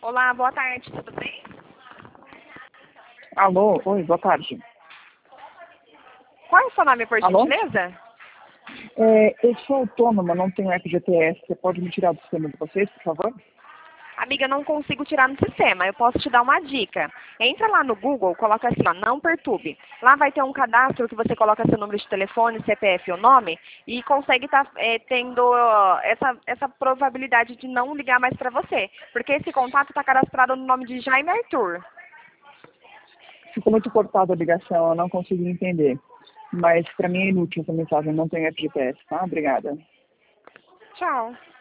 Olá, boa tarde, tudo bem? Alô, oi, boa tarde. Qual é o seu nome, por Alô? gentileza? Eu sou autônoma, não tenho FGTS. Você pode me tirar do sistema de vocês, por favor? Amiga, não consigo tirar no sistema. Eu posso te dar uma dica. Entra lá no Google, coloca assim, ó, não perturbe. Lá vai ter um cadastro que você coloca seu número de telefone, CPF ou nome e consegue estar tendo essa probabilidade de não ligar mais para você. Porque esse contato está cadastrado no nome de Jaime Arthur. Ficou muito cortada a ligação, eu não consegui entender. Mas para mim é inútil essa mensagem, não tenho FGTS, tá? Obrigada. Tchau.